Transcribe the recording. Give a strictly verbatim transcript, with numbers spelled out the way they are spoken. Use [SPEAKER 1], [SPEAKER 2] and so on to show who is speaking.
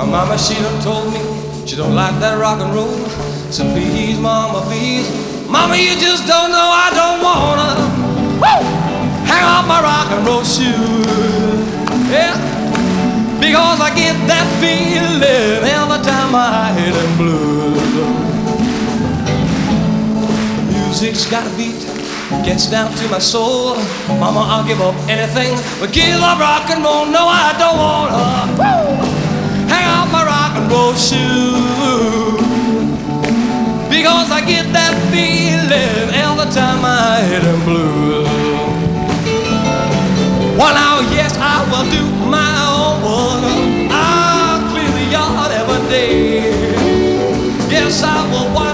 [SPEAKER 1] mama, she done told me she don't like that rock and roll. So please, mama, please, mama, you just don't know I don't wanna woo, hang off my rock and roll shoes. Yeah, because I get that feeling every time I hear them blues. The music's got a beat, gets down to my soul. Mama, I'll give up anything but give up rock and roll. No, I don't wanna woo, hang off my rock and roll shoes, because I get that feeling every time I hear them blues. Well, now, yes, I will do my own one. I'll clear the yard every day. Yes, I will